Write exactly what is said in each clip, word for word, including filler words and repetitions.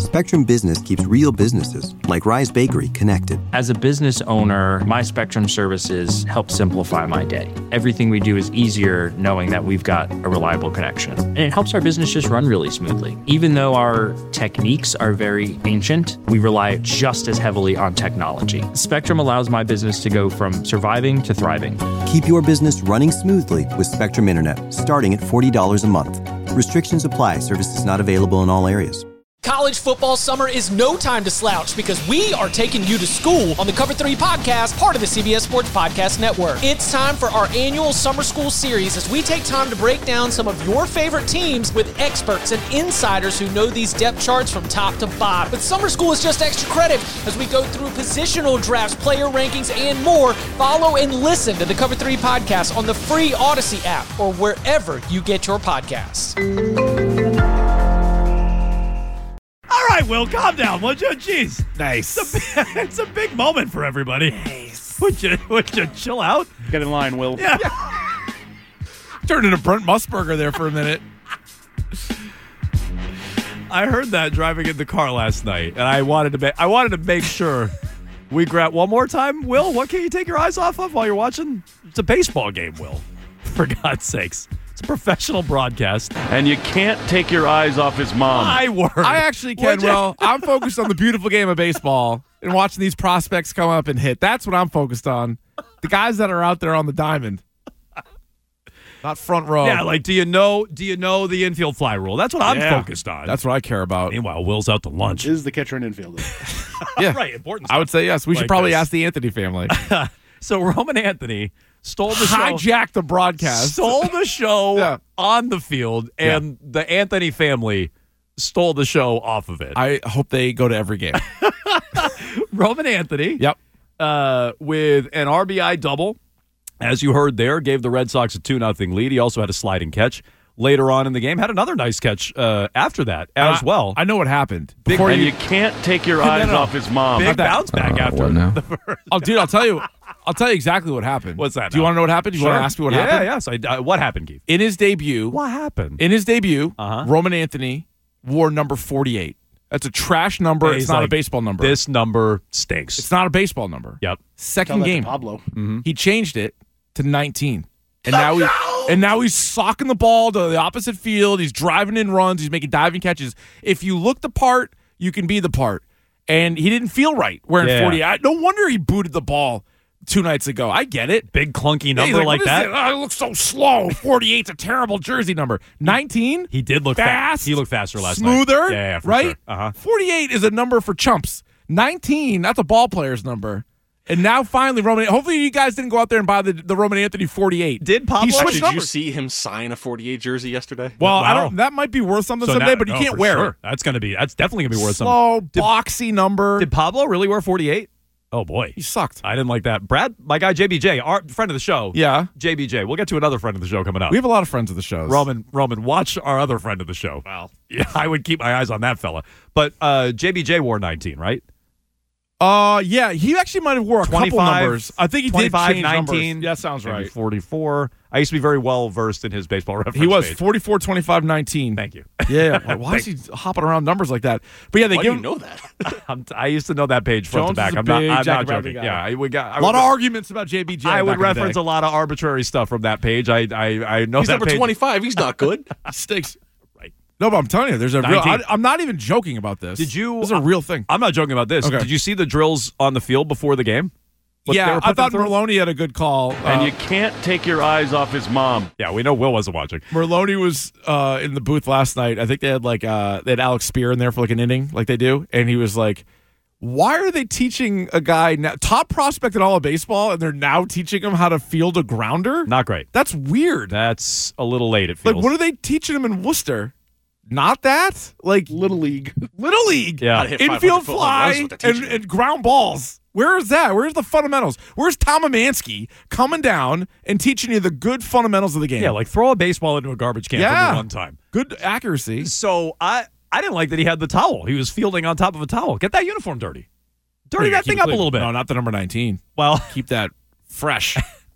Spectrum Business keeps real businesses, like Rise Bakery, connected. As a business owner, my Spectrum services help simplify my day. Everything we do is easier knowing that we've got a reliable connection. And it helps our business just run really smoothly. Even though our techniques are very ancient, we rely just as heavily on technology. Spectrum allows my business to go from surviving to thriving. Keep your business running smoothly with Spectrum Internet, starting at forty dollars a month. Restrictions apply. Services not available in all areas. College football summer is no time to slouch because we are taking you to school on the Cover three podcast, part of the C B S Sports Podcast Network. It's time for our annual summer school series as we take time to break down some of your favorite teams with experts and insiders who know these depth charts from top to bottom. But summer school is just extra credit as we go through positional drafts, player rankings, and more. Follow and listen to the Cover three podcast on the free Odyssey app or wherever you get your podcasts. All right, Will, calm down, would you? Jeez. Nice. It's a, big, it's a big moment for everybody. Nice. Would you, would you chill out? Get in line, Will. Yeah. Turned into Brent Musburger there for a minute. I heard that driving in the car last night, and I wanted to make, I wanted to make sure we grab one more time. Will, what can you take your eyes off of while you're watching? It's a baseball game, Will. For God's sakes. It's a professional broadcast. And you can't take your eyes off his mom. My word. I actually can, Will. I'm focused on the beautiful game of baseball and watching these prospects come up and hit. That's what I'm focused on. The guys that are out there on the diamond. Not front row. Yeah, like, do you know do you know the infield fly rule? That's what I'm Yeah. focused on. That's what I care about. Meanwhile, Will's out to lunch. Is the catcher an infielder? Yeah. Right, important stuff. I would say yes. We Like should probably this. ask the Anthony family. So Roman Anthony stole the show. Hijacked the broadcast. Stole the show Yeah. on the field, and the Anthony family stole the show off of it. I hope they go to every game. Roman Anthony, Yep. uh, with an R B I double, as you heard there, gave the Red Sox a two nothing lead. He also had a sliding catch later on in the game. Had another nice catch uh, after that as I- well. I know what happened. Big- Before And you, you can't take your eyes no. off his mom. Big bounce back Uh, after. what now? the first- oh, dude, I'll tell you. I'll tell you exactly what happened. What's that Do you now? want to know what happened? Do you want to ask me what yeah, happened? Yeah, yes. I, uh, what happened, Keith? In his debut, What happened? in his debut, Uh-huh. Roman Anthony wore number forty-eight. That's a trash number. Yeah, It's he's not a like, baseball number. This number stinks. It's not a baseball number. Yep. Tell Second that to game, Pablo. he changed it to nineteen. And now he and now he's socking the ball to the opposite field. He's driving in runs. He's making diving catches. If you look the part, you can be the part. And he didn't feel right wearing Yeah. forty-eight. No wonder he booted the ball two nights ago. I get it. Big clunky Yeah, he's number like, "What is that. it? Oh, it looks so slow. forty-eight's a terrible jersey number. nineteen? He did look fast. fa- He looked faster last night. Smoother. Yeah, yeah, for right? sure. Uh-huh. forty-eight is a number for chumps. nineteen, that's a ball player's number. And now finally, Roman. Hopefully, you guys didn't go out there and buy the, the Roman Anthony forty-eight. Did Pablo- He switched Did numbers. you see him sign a forty-eight jersey yesterday? Well, I Wow. don't. That might be worth something So someday, now- but you no, can't for wear sure. it. That's gonna be. That's definitely gonna be worth something. Slow, boxy number. Did Pablo really wear forty-eight? Oh boy, he sucked. I didn't like that. Brad, my guy J B J, our friend of the show. Yeah, J B J. We'll get to another friend of the show coming up. we have a lot of friends of the shows. Roman, Roman, watch our other friend of the show. Wow. Yeah, I would keep my eyes on that fella. But uh, J B J wore nineteen, right? Uh, yeah, he actually might have wore a couple twenty-five numbers. I think he did twenty-five, change nineteen. numbers. Yeah, sounds maybe right. forty-four. I used to be very well versed in his baseball reference. He was page. forty-four, twenty-five, nineteen. Thank you. Yeah, like, why is he hopping around numbers like that? But yeah, they Why give do him you know that? I'm, I used to know that page front Jones to back. is a I'm not. big I'm not Jackie Bradley joking. guy. Yeah, I would. I a lot would, of arguments about J B J. I would back in the reference day. a lot of arbitrary stuff from that page. I I, I know He's that number page. twenty-five. He's not good. He stinks. Right. No, but I'm telling you, there's a real. nineteen. I, I'm not even joking about this. Did you? This is a real thing. I'm not joking about this. Okay. Did you see the drills on the field before the game? What they yeah, were I putting thought through? Merlone had a good call. And Uh, you can't take your eyes off his mom. Yeah, we know Will wasn't watching. Merlone was uh, in the booth last night. I think they had like uh, they had Alex Spear in there for like an inning, like they do, and he was like, "Why are they teaching a guy now, top prospect in all of baseball, and they're now teaching him how to field a grounder? Not great. That's weird. That's a little late. It feels. Like, what are they teaching him in Worcester? Not that, like Little League. Little League, Yeah. Gotta hit infield 500 foot home runs fly is what they're and, teaching and ground balls. Where is that? Where's the fundamentals? Where's Tom Amansky coming down and teaching you the good fundamentals of the game? Yeah, like throw a baseball into a garbage can for Yeah. me one time. Good accuracy. So I I didn't like that he had the towel. He was fielding on top of a towel. Get that uniform dirty. Dirty Yeah, that keep thing it up a clean. little bit. No, not the number nineteen. Well, Keep that fresh.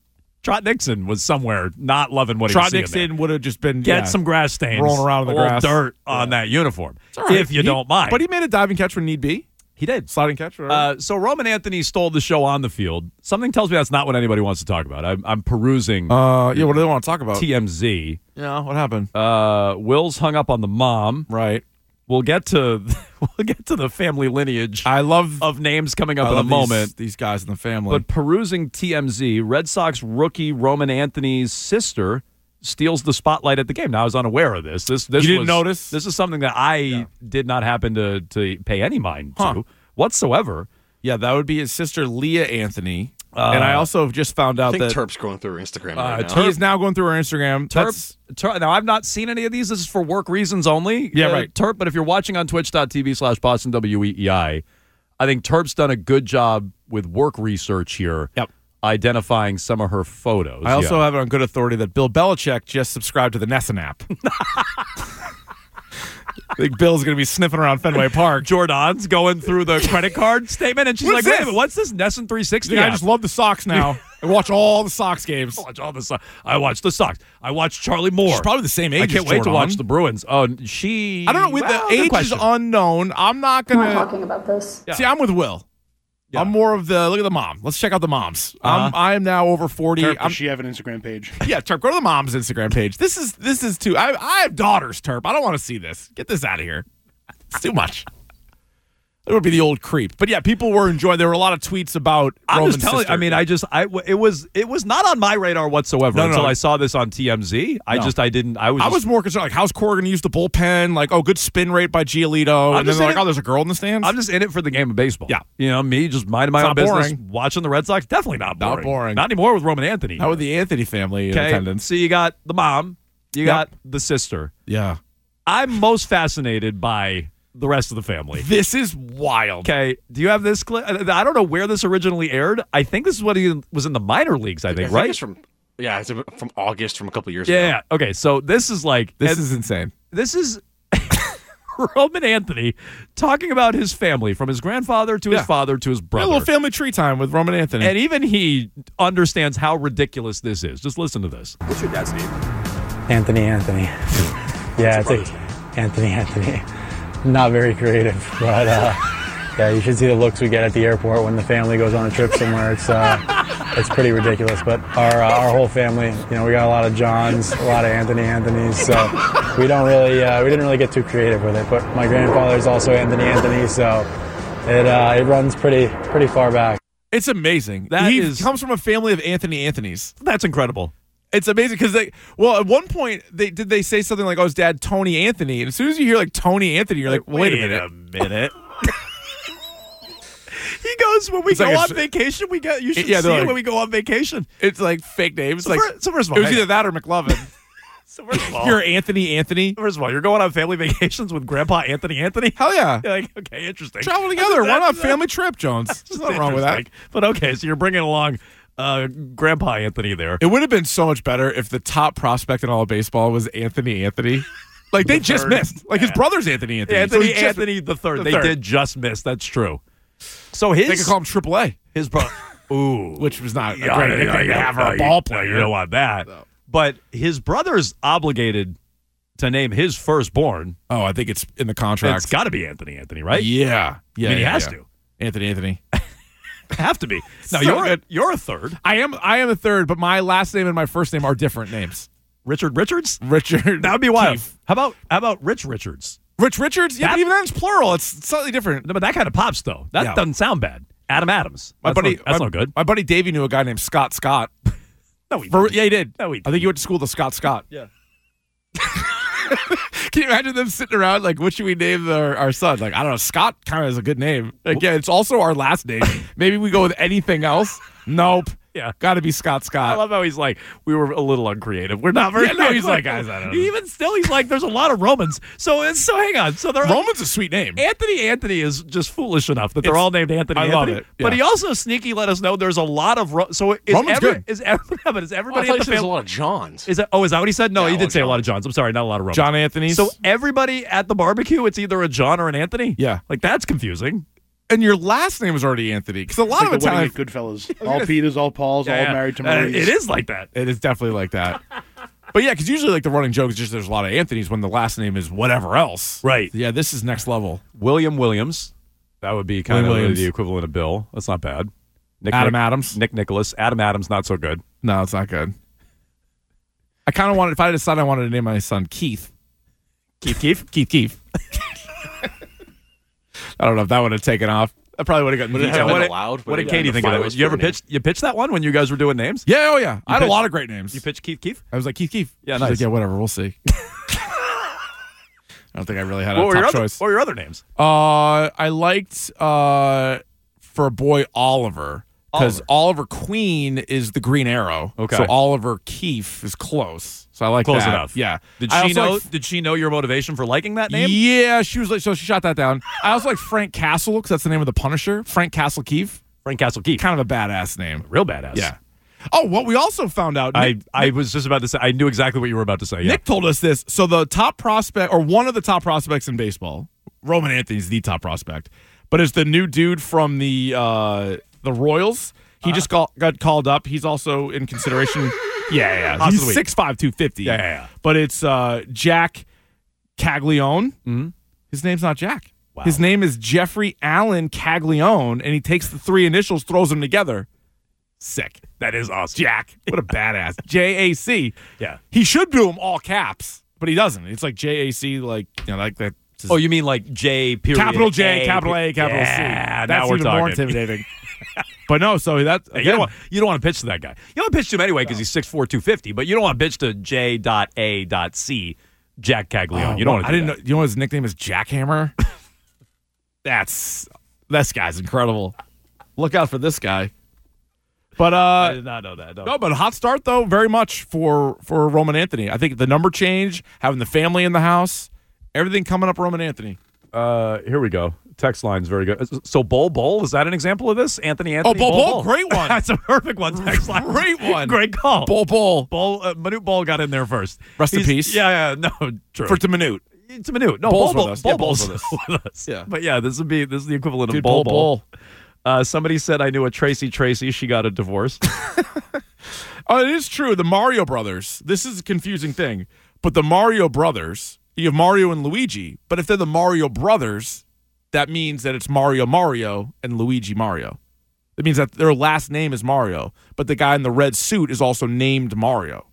Trot Nixon was somewhere not loving what he was Trot seeing Nixon there. would have just been Get yeah, some grass stains, rolling around in the a little grass. dirt on that uniform, It's all right. if you He- don't mind. But he made a diving catch when need be. he did. Sliding catch. Whatever. Uh, so Roman Anthony stole the show on the field. Something tells me that's not what anybody wants to talk about. I'm, I'm perusing Uh, yeah. What do they want to talk about? T M Z. Yeah. What happened? Uh, Will's hung up on the mom. right. We'll get to we'll get to the family lineage I love of names coming up I in a love these- moment. These guys in the family. But perusing T M Z, Red Sox rookie Roman Anthony's sister steals the spotlight at the game. Now I was unaware of this. This this You didn't was- notice? This is something that I did not happen to to pay any mind Huh. to whatsoever. yeah, that would be his sister Leah Anthony. and I also just found out I think that Terp's going through her Instagram Uh, right now. Terp- he is now going through her Instagram. Terp, That's Terp, now, I've not seen any of these. This is for work reasons only. Yeah, uh, right. Terp, but if you're watching on twitch.tv slash Boston W E E I, I think Terp's done a good job with work research here. Yep. Identifying some of her photos. I also Yeah. have it on good authority that Bill Belichick just subscribed to the Nessun app. I think Bill's going to be sniffing around Fenway Park. Jordan's going through the credit card statement, and she's What's like, "Wait this? a minute, what's this Nessun three sixty?" Yeah, I app?" just love the Sox now. I watch all the Sox games. I watch all the So- I watch the Sox. I watch Charlie Moore. She's probably the same age I can't as wait to Jordan. watch the Bruins. Oh, and she. I don't know. With well, the good age is question. unknown. I'm not I'm going not to. talking about this. Yeah. See, I'm with Will. Yeah. I'm more of the look at the mom. Let's check out the moms. Uh-huh. I'm I am now over forty. Terp, I'm, does she have an Instagram page? yeah, Terp, go to the mom's Instagram page. This is this is too. I I have daughters, Terp. I don't want to see this. Get this out of here. It's too much. It would be the old creep. But yeah, people were enjoying. There were a lot of tweets about. I'm Roman's just telling. sister. I mean, I just, I, it was, it was not on my radar whatsoever No, no, until no. I saw this on T M Z. I No. just, I didn't. I was. I just- was more concerned. Like, how's Corrigan use the bullpen? Like, oh, good spin rate by Giolito. I'm And then just they're like, in it- oh, there's a girl in the stands. I'm just in it for the game of baseball. Yeah. you know, me just minding my It's own not business, boring. watching the Red Sox. Definitely not Not boring. boring. Not anymore with Roman Anthony. How with the Anthony family in okay, attendance? so you got the mom, you Yep. got the sister. Yeah. I'm most fascinated by the rest of the family. This is wild. Okay, do you have this clip? I don't know where this originally aired. I think this is what he was in the minor leagues. I I think, think right? it's from yeah, it's from August from a couple years yeah, ago. yeah. Okay, so this is like This and is insane. this is Roman Anthony talking about his family, from his grandfather to his Yeah. father to his A brother. little family tree time with Roman Anthony. And even he understands how ridiculous this is. Just listen to this. What's your dad's name? Anthony, Anthony. Yeah, it's like Anthony, Anthony. Not very creative, but uh, yeah, you should see the looks we get at the airport when the family goes on a trip somewhere. It's uh, it's pretty ridiculous. But our uh, our whole family, you know, we got a lot of Johns, a lot of Anthony Anthonys, so we don't really uh, we didn't really get too creative with it. But my grandfather's also Anthony Anthony, so it uh, it runs pretty pretty far back. It's amazing. That he is- comes from a family of Anthony Anthonys. That's incredible. It's amazing because they, well, at one point they did they say something like, "Oh, his dad Tony Anthony," and as soon as you hear like Tony Anthony, you're like, "Wait, a minute." minute. He goes, when we It's go like a on s- vacation, we get you should Yeah, see they're it like- when we go on vacation. It's like fake names. So like fir- so first of all, it was hang either on. that or McLovin. So first of all, You're Anthony Anthony. first of all, you're going on family vacations with Grandpa Anthony Anthony. Hell yeah. You're like, okay, interesting. Travel together. Why That's- not that's- family trip, Jones? There's that's nothing wrong with that. interesting. But okay, so you're bringing along uh, Grandpa Anthony there. It would have been so much better if the top prospect in all of baseball was Anthony Anthony. Like they just third. missed. Like his brother's Anthony Anthony. So Anthony he's just- Anthony the third. the They third. did just miss. That's true. So his They could call him Triple A, his brother. Ooh, which was not a Yeah, great yeah, nickname yeah, to have for yeah, a ball you- player. You don't want that. But his brother's obligated to name his firstborn. Oh, I think it's in the contract. It's got to be Anthony Anthony, right? Yeah, yeah. I mean, he yeah, has yeah. to. Anthony Anthony. Have to be. Now So you're a, good. you're a third. I am. I am a third, but my last name and my first name are different names. Richard Richards. Richard. That would be wild. Keefe. How about how about Rich Richards? Rich Richards. Yeah, That- but even then it's plural. It's slightly different. No, but that kind of pops though. That Yeah. doesn't sound bad. Adam Adams. My That's buddy. not, that's my, not good. My buddy Davey knew a guy named Scott Scott. No, he For, didn't. yeah, he did. No, he I think he went to school to Scott Scott. Yeah. Can you imagine them sitting around like, what should we name our, our son? Like, I don't know. Scott kind of is a good name. Like, yeah, it's also our last name. Maybe we go with anything else. Nope. Yeah. Got to be Scott I Scott. love how he's like, we were a little uncreative. We're not very Yeah, no, creative. he's like, guys, I don't know. Even still, he's like, there's a lot of Romans. So it's so hang on. So they're all, Roman's a sweet name. Anthony Anthony is just foolish enough that they're It's- all named Anthony I Anthony. love it. But Yeah. he also sneaky let us know there's a lot of Ro- so is Roman's every, good. is every, but is Oh, I everybody thought at you the said there's a family? lot of Johns. Is that oh is that what he said? No, Yeah, he a lot did of say a lot of Johns. Johns. I'm sorry, not a lot of Romans. John Anthony's. So everybody at the barbecue, it's either a John or an Anthony. Yeah. like that's confusing. And your last name is already Anthony. Because a lot It's like of the wedding Italian. at Goodfellas. All Peters, all Pauls, Yeah, all yeah. married to Uh, Maries. it is like that. It is definitely like that. But yeah, because usually like the running joke is just there's a lot of Anthony's when the last name is whatever else. Right. Yeah, this is next level. William Williams. That would be kind William of Williams. the equivalent of Bill. That's not bad. Nick, Adam Nick, Adams. Nick Nicholas. Adam Adams, not so good. No, it's not good. I kind of wanted, if I had a son, I wanted to name my son Keith. Keith Keith? Keith Keith. I don't know if that would have taken off. I probably would have gotten Would it vetoed. have what been did- allowed? What Would did it Katie have think been of filed that? You ever for a name? pitched you pitched that one when you guys were doing names? Yeah, oh yeah. I had pitched- a lot of great names. You pitched Keith Keith? I was like, Keith Keith. Yeah, She's nice. like, yeah, whatever. We'll see. I don't think I really had a What were, top your other, choice. what were your other names? Uh, I liked uh for a boy Oliver because Oliver. Oliver Queen is the Green Arrow. Okay. So Oliver Keefe is close. So I like Close that. enough. Yeah. Did I she also know like- did she know your motivation for liking that name? Yeah, she was like, so she shot that down. I also like Frank Castle because that's the name of the Punisher. Frank Castle Keefe. Frank Castle Keith. Kind of a badass name. Real badass. Yeah. Oh, what we also found out. I, Nick, I was just about to say I knew exactly what you were about to say. Yeah. Nick told us this. So the top prospect, or one of the top prospects in baseball, Roman Anthony's the top prospect, but it's the new dude from the uh, the Royals. He just got, got called up. He's also in consideration. yeah, yeah. House of the He's week. six five, two fifty. Yeah, yeah, yeah. But it's uh, Jack Caglione. Mhm. His name's not Jack. Wow. His name is Jeffrey Allen Caglione, and he takes the three initials, throws them together. Sick. That is awesome. Jack. What a badass. J A C. Yeah. He should do them all caps, but he doesn't. It's like J A C, like, you know, like that. Oh, you mean like J period Capital J, A, capital A, capital C. Yeah, That's now we're even talking. more intimidating. But no, so that Hey, you, again, don't want, you don't want to pitch to that guy. You don't pitch to him anyway because he's six four, two fifty, but you don't want to pitch to J A C, Jack Caglione. oh, you don't well, want to I didn't know. You know what his nickname is? Jackhammer. That's this guy's incredible. Look out for this guy. But I uh, did not know that. No. no, but a hot start though, very much for for Roman Anthony. I think the number change, having the family in the house, everything coming up Roman Anthony. Uh, here we go. Text line's very good. So Bull Bull, is that an example of this? Anthony Anthony. Oh, Bull Bull, great one. That's a perfect one. Text line, Great one. Great call. Bull Bull. Bull. Uh, Manute Bull got in there first. Rest in He's- peace. Yeah, yeah. No, true. For to minute. It's a minute. No, Bull's Bull with Bull. us. Bull Yeah, Bull's Bull's with us. Yeah. But yeah, this would be this is the equivalent Dude, of Bull Bull Bull. Bull. Uh, somebody said I knew a Tracy Tracy. She got a divorce. Oh, it is true. The Mario Brothers. This is a confusing thing. But the Mario Brothers, you have Mario and Luigi. But if they're the Mario Brothers, that means that it's Mario Mario and Luigi Mario. It means that their last name is Mario. But the guy in the red suit is also named Mario.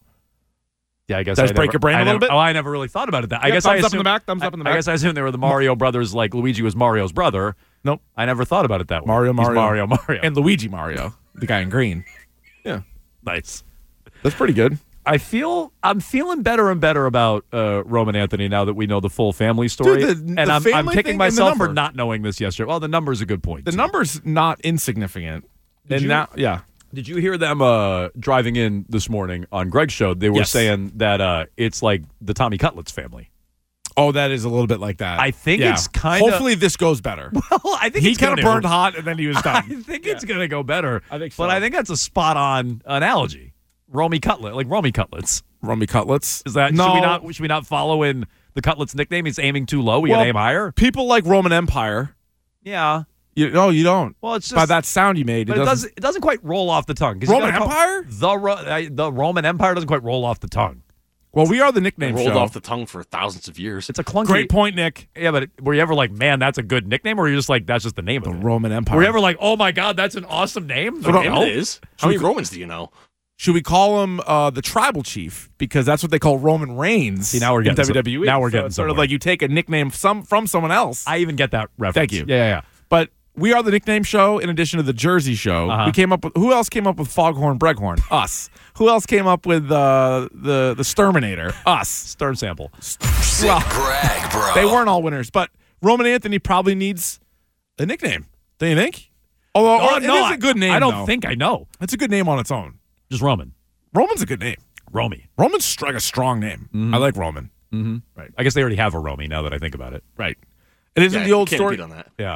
Yeah, I guess Does I break never- your brain I a little never- bit? Oh, I never really thought about it. That I Yeah, guess thumbs I up in the assumed, back, thumbs up in the I back. guess I assumed they were the Mario brothers, like Luigi was Mario's brother. Nope. I never thought about it that way. Mario He's Mario. Mario Mario. And Luigi Mario, the guy in green. Yeah. Nice. That's pretty good. I feel I'm feeling better and better about uh, Roman Anthony now that we know the full family story, Dude, the- and the I'm, I'm family thing kicking and the myself for number. not knowing this yesterday. Well, the number's a good point. The too. number's not insignificant. Did and you- now, yeah. Did you hear them uh, driving in this morning on Greg's show? They were Yes. saying that uh, it's like the Tommy Cutlets family. Oh, that is a little bit like that. I think Yeah. it's kinda- Hopefully this goes better. Well, I think He it's kind of gonna- burned hot and then he was I done. think it's going to go better. I think But so. I think that's a spot on analogy. Romy Cutlet, like Romy Cutlets. Romy Cutlets. Is that no? should we not should we not follow in the Cutlets nickname? He's aiming too low. We Well, got to aim higher. People like Roman Empire. Yeah. You, no, you don't. Well, it's just By that sound you made, but it it doesn't. doesn't it doesn't quite roll off the tongue. 'Cause you Roman gotta call- Empire? The Ro- uh, the Roman Empire doesn't quite roll off the tongue. Well, we are the It nickname rolled show. off the tongue for thousands of years. It's a clunky. Great point, Nick. Yeah, but were you ever like, man, that's a good nickname, or were you just like, that's just the name The of it? Roman Empire. Were you ever like, oh my god, that's an awesome name? What Like, name no. it is? How many Romans do you know? Should we call him uh, the Tribal Chief because that's what they call Roman Reigns? See, now we're in getting some- W W E. now we're So getting it's sort of somewhere. like you take a nickname some from someone else. I even get that reference. Thank you. Yeah, yeah, yeah. But we are the nickname show in addition to the Jersey show. Uh-huh. We came up with who else came up with Foghorn Breghorn? Us. Who else came up with uh, the the Sturminator? Us. Stern sample. Well, Brag, bro. they weren't all winners, but Roman Anthony probably needs a nickname. Don't you think? Although Oh, it no, is a good name. I don't though. think I know. It's a good name on its own. Just Roman. Roman's a good name. Romy. Roman's str- like a strong name. I like Roman. Mm-hmm. Right. I guess they already have a Romy now that I think about it. Right. And isn't Yeah, the old can't story? beat on that. Yeah.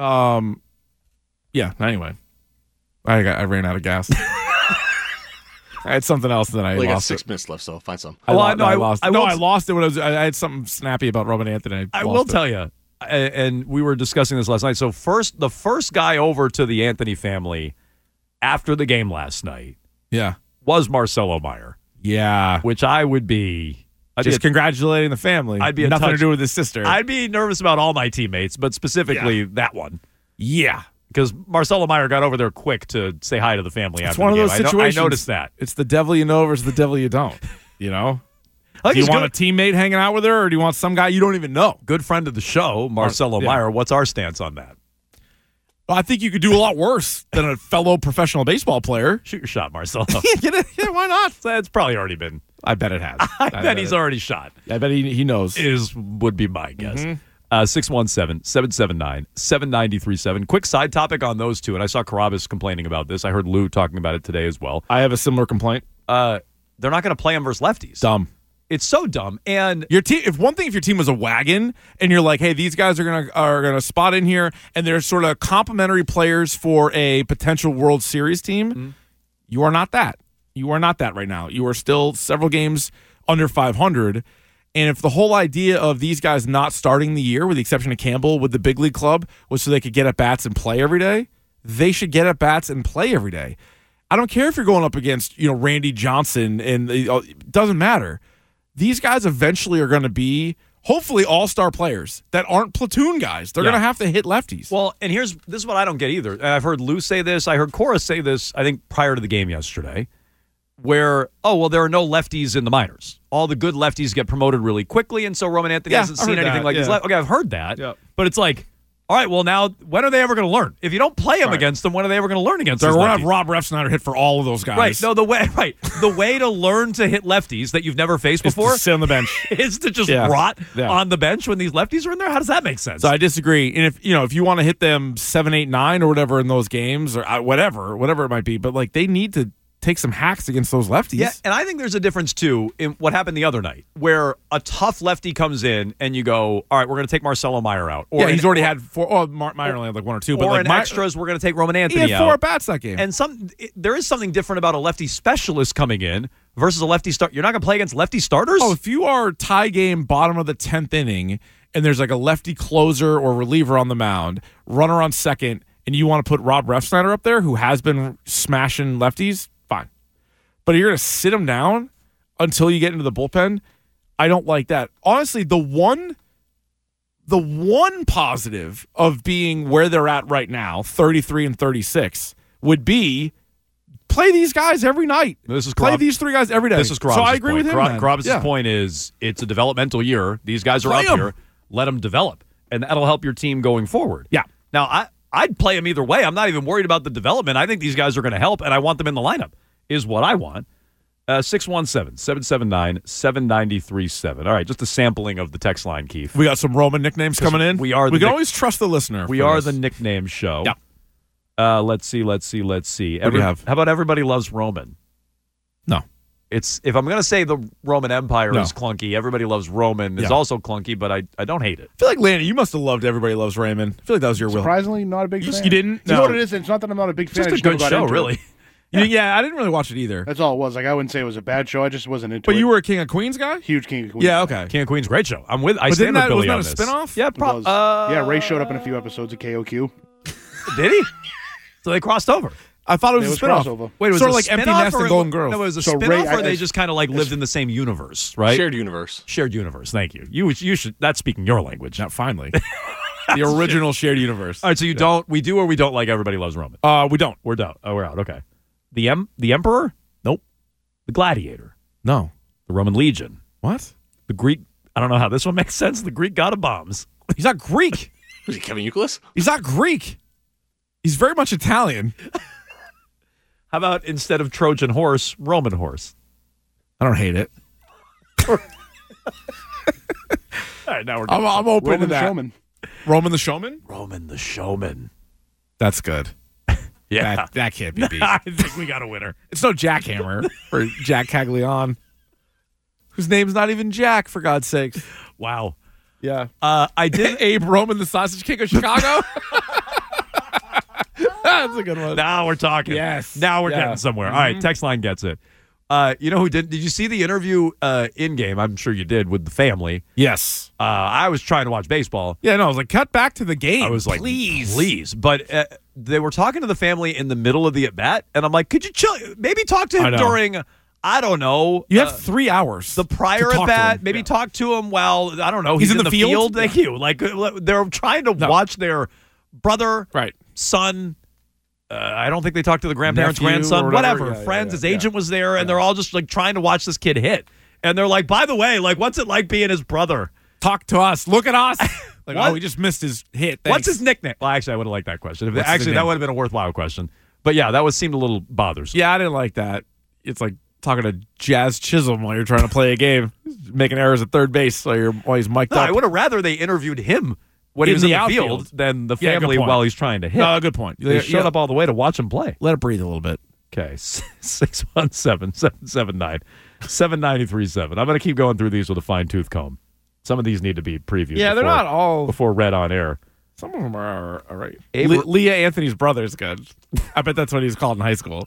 Um, yeah. Anyway, I got I ran out of gas. I had something else that I Well, you got lost. six it. minutes left, so find some. I, Well, lo- I know, I I- lost. I no, will I t- lost it when I was. I I had something snappy about Roman Anthony. I, I lost will it. tell you, and, and we were discussing this last night. So first, the first guy over to the Anthony family after the game last night Yeah. was Marcelo Meyer, Yeah. which I would be I'd Just be a, congratulating the family. I'd be a nothing touch, to do with his sister. I'd be nervous about all my teammates, but specifically Yeah. that one. yeah. Because Marcelo Meyer got over there quick to say hi to the family It's after one the of game. those I, know, I situations. noticed that. It's the devil you know versus the devil you don't. You know? I think Do you he's want good. a teammate hanging out with her, or do you want some guy you don't even know? Good friend of the show, Marcelo yeah. Meyer. What's our stance on that? Well, I think you could do a lot worse than a fellow professional baseball player. Shoot your shot, Marcelo. Get it? Yeah, why not? It's probably already been. I bet it has. I, bet he's it. already shot. I bet he, he knows. Is would be my guess. Mm-hmm. Uh, six one seven, seven seven nine, seven nine three seven. Quick side topic on those two, and I saw Carabas complaining about this. I heard Lou talking about it today as well. I have a similar complaint. Uh, they're not going to play him versus lefties. Dumb. It's so dumb. And Your team. If one thing, if your team was a wagon, and you're like, hey, these guys are gonna are gonna spot in here, and they're sort of complementary players for a potential World Series team, Mm-hmm. you are not that. You are not that right now. You are still several games under five hundred. And if the whole idea of these guys not starting the year, with the exception of Campbell, with the big league club, was so they could get at bats and play every day, they should get at bats and play every day. I don't care if you're going up against, you know, Randy Johnson, and it doesn't matter. These guys eventually are going to be, hopefully, all-star players that aren't platoon guys. They're Yeah. going to have to hit lefties. well, and here's this is what I don't get either. And I've heard Lou say this. I heard Cora say this. I think prior to the game yesterday, where oh well, there are no lefties in the minors. All the good lefties get promoted really quickly, and so Roman Anthony Yeah, hasn't I seen heard anything that, like yeah. his left. Okay, I've heard that, Yep. but it's like, all right, well now, when are they ever going to learn? If you don't play them Right. against them, when are they ever going to learn against They're these going to have lefties? Rob Refsnyder hit for all of those guys. Right. No, the way right the way to learn to hit lefties that you've never faced Is to before sit on the bench. is to just Yeah. rot Yeah. on the bench when these lefties are in there. How does that make sense? So I disagree. And if you know, if you want to hit them seven, eight, nine, or whatever in those games, or uh, whatever, whatever it might be, but like they need to take some hacks against those lefties. Yeah, and I think there's a difference too in what happened the other night, where a tough lefty comes in and you go, "All right, we're going to take Marcelo Meyer out." Or yeah, he's an- already or, had four. Oh, Mar- Meyer only had like one or two, but or like in Meyer- extras, we're going to take Roman he Anthony had four out. at bats that game. And some it, there is something different about a lefty specialist coming in versus a lefty start. You're not going to play against lefty starters. Oh, if you are tie game, bottom of the tenth inning, and there's like a lefty closer or reliever on the mound, runner on second, and you want to put Rob Refsnyder up there, who has been smashing lefties, fine. But you're going to sit him down until you get into the bullpen. I don't like that. Honestly, the one, the one positive of being where they're at right now, thirty-three and thirty-six, would be play these guys every night. This is play Carab- these three guys every day. This is Carabas' so I agree point. with him. Car- man. Carabas' Yeah. point is it's a developmental year. These guys are Play up 'em. here. Let them develop, and that'll help your team going forward. Yeah. Now, I, I'd play them either way. I'm not even worried about the development. I think these guys are going to help, and I want them in the lineup, is what I want. Uh, six one seven, seven seven nine, seven nine three seven. All right, just a sampling of the text line, Keith. We got some Roman nicknames coming in. we are the We can nick- always trust the listener. We for are this. the nickname show. Yeah. Uh, let's see, let's see, let's see. What do you have? How about Everybody Loves Roman? No. It's if I'm going to say the Roman Empire No. is clunky, Everybody Loves Roman is Yeah. also clunky, but I, I don't hate it. I feel like, Lanny, you must have loved Everybody Loves Raymond. I feel like that was your will. Surprisingly, not a big You, fan. you didn't? You know No. what it is? It's not that I'm not a big fan. Just I a just never good got show, into really. it. Yeah. yeah, I didn't really watch it either. That's all it was. Like I wouldn't say it was a bad show. I just wasn't into But it. you were a King of Queens guy? huge King of Queens. Yeah, okay. King of Queens, great show. I'm with. I But stand didn't with that, Billy wasn't on that a this. spinoff? Yeah, It pro- was. uh, yeah, Ray showed up in a few episodes of K O Q. Did he? So they crossed over. I thought it was It a was spinoff. crossover. Wait, it was sort a of like Empty spinoff Nest or and it- Golden Girls. No, it was a So spinoff, Ray- or they I- just kind of like lived in the same universe, right? Shared universe. Shared universe. Thank you. You you should. That's speaking your language. Not finally. The original shared universe. All right, so you don't. We do or we don't like Everybody Loves Roman. Uh, we don't. We're out. Oh, we're out. Okay. The em the Emperor? Nope. The Gladiator. No. The Roman Legion. What? The Greek. I don't know how this one makes sense. The Greek god of bombs. He's not Greek. Was he Kevin Euclid? He's not Greek. He's very much Italian. How about instead of Trojan horse, Roman horse? I don't hate it. All right, now we're I'm, I'm open Roman to the that. Showman. Roman the Showman? Roman the Showman. That's good. Yeah. That, that can't be beat. I think we got a winner. It's no Jackhammer or Jack Caglion, whose name's not even Jack, for God's sakes. Wow. Yeah. Uh, I did. Abe Roman, the Sausage King of Chicago. That's a good one. Now we're talking. Yes. Now we're Yeah. getting somewhere. All right, text line gets it. Uh, you know who did? Did you see the interview uh, in game? I'm sure you did with the family. Yes. Uh, I was trying to watch baseball. Yeah, no, I was like, cut back to the game. I was like, please, please. But uh, they were talking to the family in the middle of the at bat, and I'm like, could you chill? Maybe talk to I him know. during. I don't know. You have uh, three hours. the prior to talk at to bat. him. Maybe Yeah. talk to him while I don't know. He's, He's in the field? Thank you. Like uh, they're trying to No. watch their brother, Right. son. Uh, I don't think they talked to the grandparents, Nephew grandson, or whatever. whatever. Yeah, Friends. yeah, His yeah. agent was there, and they're all just like trying to watch this kid hit. And they're like, by the way, like, what's it like being his brother? Talk to us. Look at us. Like, What? oh, he just missed his hit. What's Thanks. his nickname? Well, actually, I would have liked that question. If What's his actually, that nickname? would have been a worthwhile question. But yeah, that was seemed a little bothersome. Yeah, I didn't like that. It's like talking to Jazz Chisholm while you're trying to play a game, making errors at third base while, you're, while he's mic'd No, up. I would have rather they interviewed him when he In was the in the outfield. field than the Yeah, good family point. while he's trying to hit. No, good point. They Yeah, showed yeah. up all the way to watch him play. Let it breathe a little bit. Okay, six one seven, seven seven nine, seven nine three seven. I'm going to keep going through these with a fine-tooth comb. Some of these need to be previewed Yeah, they're before, not all. before read on air. Some of them are all right. Abra- Le- Leah Anthony's brother is good. I bet that's what he's called in high school.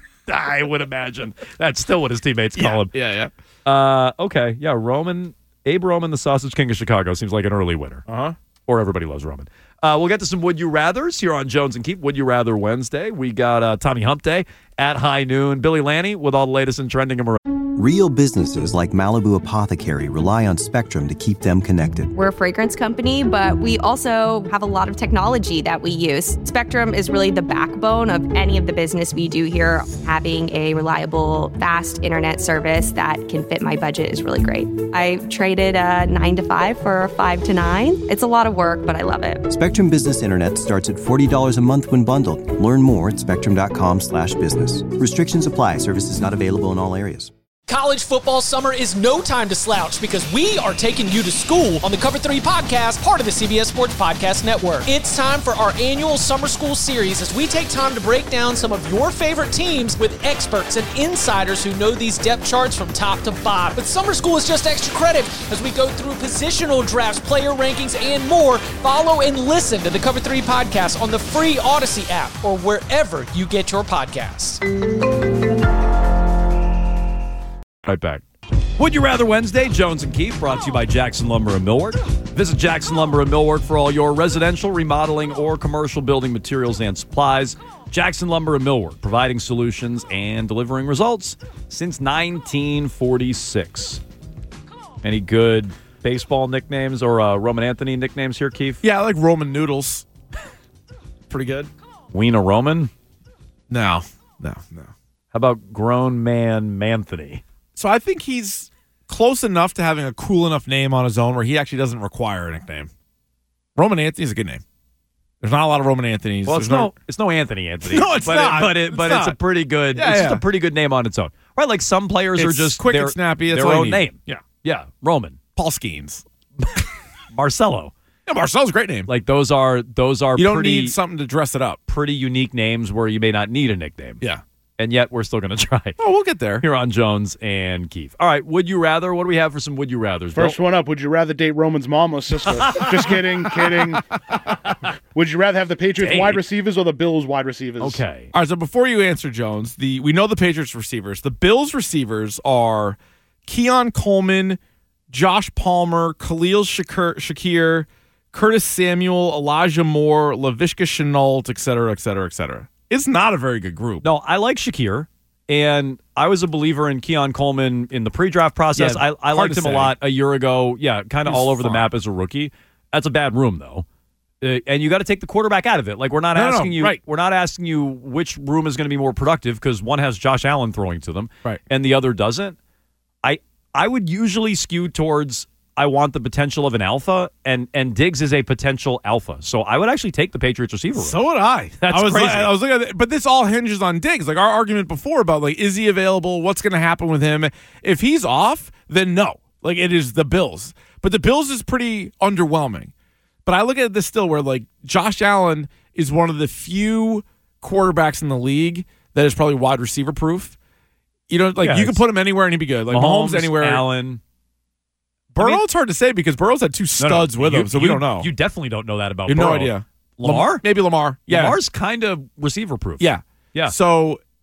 I would imagine. That's still what his teammates call Yeah, him. yeah, yeah. Uh, okay, yeah, Roman, Abe Roman, the Sausage King of Chicago, seems like an early winner. Uh-huh. Or everybody loves Roman. Uh, we'll get to some Would You Rathers here on Jones and Keep. Would You Rather Wednesday. We got uh, Tommy Hump Day at high noon. Billy Lanny with all the latest and trending. And Real businesses like Malibu Apothecary rely on Spectrum to keep them connected. We're a fragrance company, but we also have a lot of technology that we use. Spectrum is really the backbone of any of the business we do here. Having a reliable, fast internet service that can fit my budget is really great. I traded a nine to five for a five to nine. It's a lot of work, but I love it. Spectrum Business Internet starts at forty dollars a month when bundled. Learn more at spectrum.com slash business. Restrictions apply. Services not available in all areas. College football summer is no time to slouch because we are taking you to school on the Cover three podcast, part of the C B S Sports Podcast Network. It's time for our annual summer school series as we take time to break down some of your favorite teams with experts and insiders who know these depth charts from top to bottom. But summer school is just extra credit as we go through positional drafts, player rankings, and more. Follow and listen to the Cover three podcast on the free Odyssey app or wherever you get your podcasts. right back. Would You Rather Wednesday, Jones and Keith, brought to you by Jackson Lumber and Millwork. Visit Jackson Lumber and Millwork for all your residential, remodeling, or commercial building materials and supplies. Jackson Lumber and Millwork, providing solutions and delivering results since nineteen forty-six. Any good baseball nicknames or uh, Roman Anthony nicknames here, Keith? Yeah, I like Roman noodles. Pretty good. Weena Roman? No, no, no. How about Grown Man Manthony? So I think he's close enough to having a cool enough name on his own where he actually doesn't require a nickname. Roman Anthony's a good name. There's not a lot of Roman Anthonys. Well, it's There's no, it's no Anthony Anthony. No, it's but not. It, but it, It's but it's a not. pretty good. Yeah, it's yeah. just a pretty good name on its own, right? Like some players are It's just quick their, and snappy. That's their all you own need. name. Yeah. Yeah, Roman, Paul Skeens. Marcelo. Yeah, Marcel's a great name. Like those are those are you don't pretty, need something to dress it up. pretty unique names where you may not need a nickname. Yeah. And yet we're still going to try. Oh, we'll get there. Here on Jones and Keith. All right, Would You Rather? What do we have for some Would You Rathers? First Bill? one up, would you rather date Roman's mom or sister? Just kidding, kidding. Would you rather have the Patriots Dang. wide receivers or the Bills wide receivers? Okay. All right, so before you answer, Jones, the we know the Patriots receivers. The Bills receivers are Keon Coleman, Josh Palmer, Khalil Shakir, Shakir Curtis Samuel, Elijah Moore, Laviska Shenault, et cetera, et cetera, et cetera. It's not a very good group. No, I like Shakir, and I was a believer in Keon Coleman in the pre-draft process. Yeah, I, I hard liked to him a say. lot a year ago. Yeah, kind of He was all over the fine. map as a rookie. That's a bad room, though. Uh, and you got to take the quarterback out of it. Like we're not No, no, no, asking you. right. We're not asking you which room is going to be more productive because one has Josh Allen throwing to them, Right. and the other doesn't. I I would usually skew towards I want the potential of an alpha, and and Diggs is a potential alpha. So I would actually take the Patriots receiver room. So would I. That's I was crazy. Like, I was looking at it, but this all hinges on Diggs. Like our argument before about like, is he available? What's going to happen with him? If he's off, then no. Like it is the Bills, but the Bills is pretty underwhelming. But I look at this still where like Josh Allen is one of the few quarterbacks in the league that is probably wide receiver proof. You know, like Yeah, you can it's- put him anywhere and he'd be good. Like Mahomes, Mahomes anywhere. Allen. Burrow, I mean- it's hard to say because Burrow's had two No, no, studs with you- him, so we you- don't know. You definitely don't know that about You have no Burrow. idea. Lamar? Lam- maybe Lamar. Yeah. Lamar's kind of receiver proof. Yeah. Yeah. So